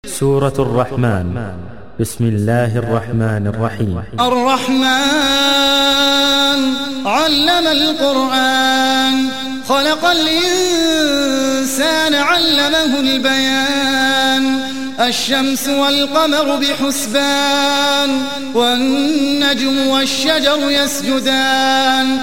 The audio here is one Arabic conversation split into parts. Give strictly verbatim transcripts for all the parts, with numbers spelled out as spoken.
سورة الرحمن. بسم الله الرحمن الرحيم. الرحمن علم القرآن، خلق الإنسان علمه البيان. الشمس والقمر بحسبان، والنجم والشجر يسجدان.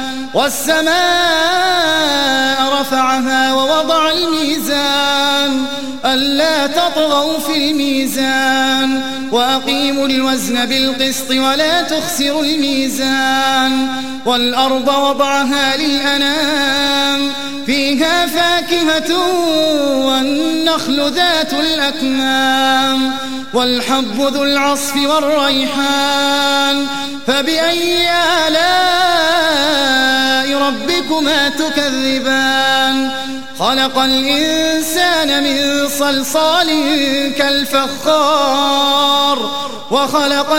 والسماء رفعها ووضع الميزان، ألا تطغوا في الميزان، وأقيموا الوزن بالقسط ولا تخسروا الميزان. والأرض وضعها للأنام، فيها فاكهة والنخل ذات الأكمام، والحب ذو العصف والريحان. فبأي آلاء ربكما تكذبان؟ خلق الإنسان من صلصال كالفخار، وخلق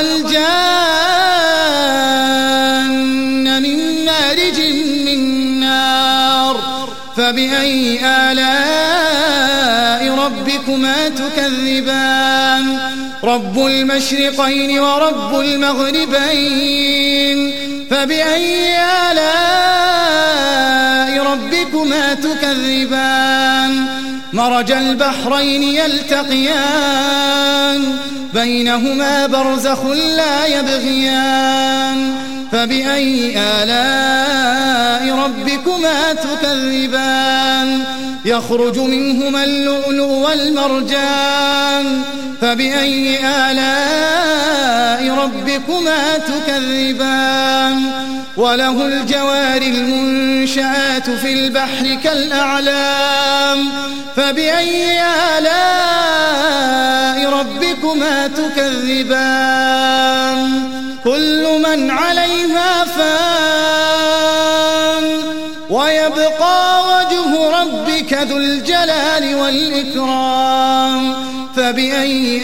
الجان من مارج من نار. فبأي آلاء ربكما تكذبان؟ رب المشرقين ورب المغربين. فبأي آلاء ربكما تكذبان؟ مرج البحرين يلتقيان، بينهما برزخ لا يبغيان. فبأي آلاء ربكما تكذبان؟ يخرج منهما اللؤلؤ والمرجان. فبأي آلاء ربكما تكذبان؟ وله الجوار المنشآت في البحر كالأعلام. فبأي آلاء ربكما تكذبان؟ كل من عليها فان، ويبقى وجه ربك ذو الجلال والإكرام. فبأي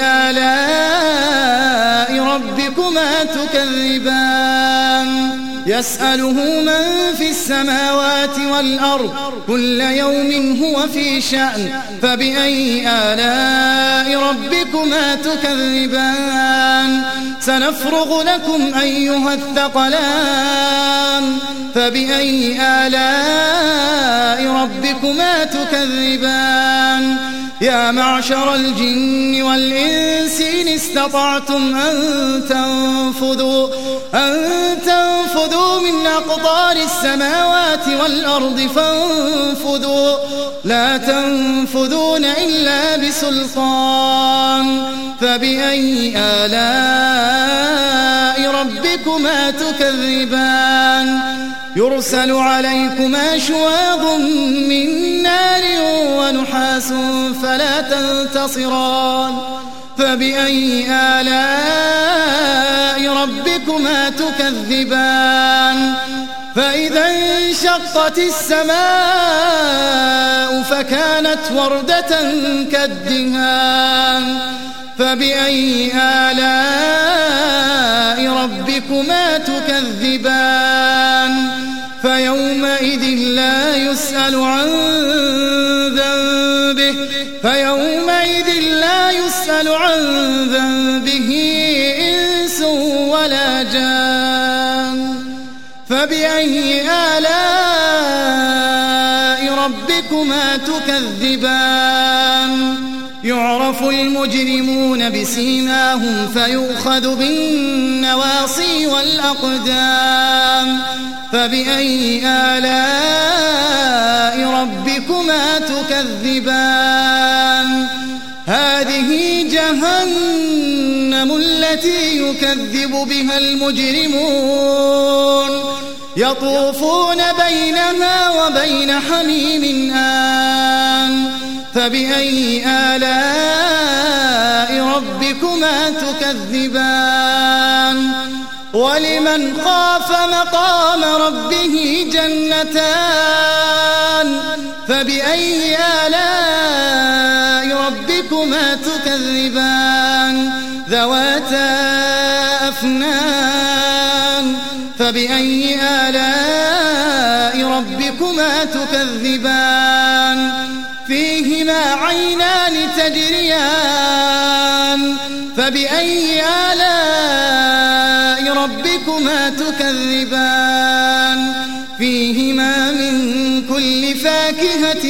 آلاء ربكما تكذبان؟ يسأله من في السماوات والأرض، كل يوم هو في شأن. فبأي آلاء ربكما تكذبان؟ سنفرغ لكم أيها الثقلان. فبأي آلاء ربكما تكذبان؟ يا معشر الجن والإنس إن استطعتم أن تنفذوا أن تنفذوا من أقطار السماوات والأرض فانفذوا، لا تنفذون إلا بسلطان. فبأي آلاء ربكما تكذبان؟ يرسل عليكما شواظ من نار ونحاس فلا تنتصران. فبأي آلاء ربكما تكذبان؟ فإذا انشقت السماء فكانت وردة كالدهان. فبأي آلاء ربكما تكذبان؟ فيومئذ لا يسأل عن ذنبه فيومئذ لا يسأل عن ذنبه إنس ولا جان. فبأي آلاء ربكما تكذبان؟ يعرف المجرمون بسيماهم فيؤخذ بالنواصي والأقدام. فبأي آلاء ربكما تكذبان؟ هذه جهنم التي يكذب بها المجرمون، يطوفون بينها وبين حميم آن. فبأي آلاء ربكما تكذبان؟ ولمن خاف مقام ربه جنتان. فبأي آلاء ربكما تكذبان؟ ذواتا أفنان. فبأي آلاء ربكما تكذبان؟ فيهما عينان تجريان فبأي آلاء ربكما تكذبان فيهما من كل فاكهة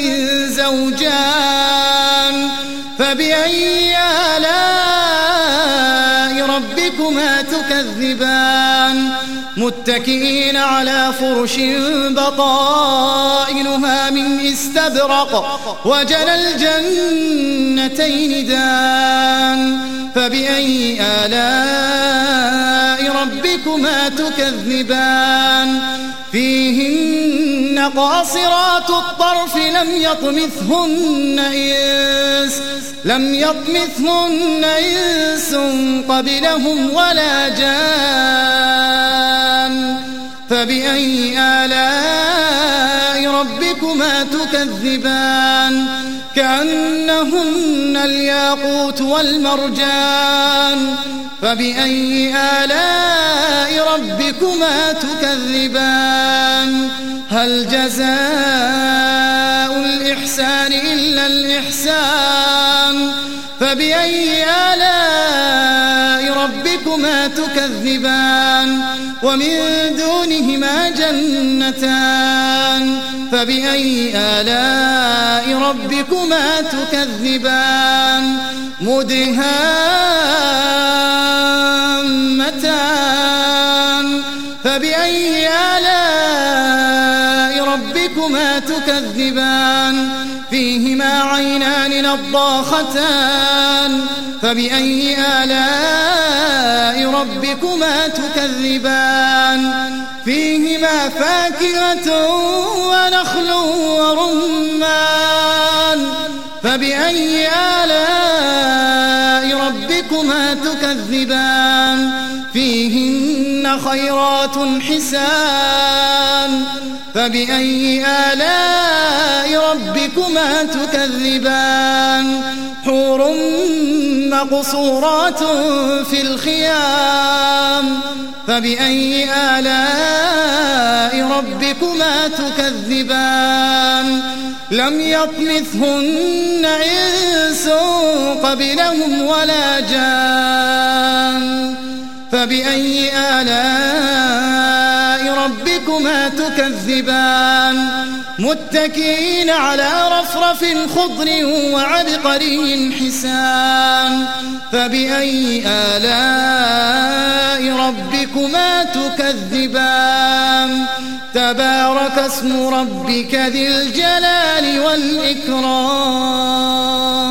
زوجان فبأي آلاء ربكما تكذبان متكئين على فرش بطائنها من استبرق وجنى الجنتين دان فبأي آلاء ربكما تكذبان فيهن قاصرات الطرف لم يطمثهن إنس لم يطمثهن إنس قبلهم ولا جان فبأي آلاء ربكما تكذبان كأنهن الياقوت والمرجان فبأي آلاء ربكما تكذبان هل جزاء الإحسان إلا الإحسان فبأي آلاء ربكما تكذبان ومن دونهما جنتان فبأي آلاء ربكما تكذبان مدهامتان فبأي آلاء ربكما تكذبان فيهما عينان نضاختان فبأي آلاء ربكما تكذبان فيهما فاكهة ونخل ورمان فبأي آلاء ربكما تكذبان فيهن خيرات حسان فبأي آلاء ربكما تكذبان حور مقصورات في الخيام فبأي آلاء ربكما تكذبان لم يطمثهن إنس قبلهم ولا جان فبأي آلاء ربكما تكذبان متكئين على رفرف خضر وعبقري حسان فبأي آلاء ربكما تكذبان تبارك اسم ربك ذي الجلال والإكرام.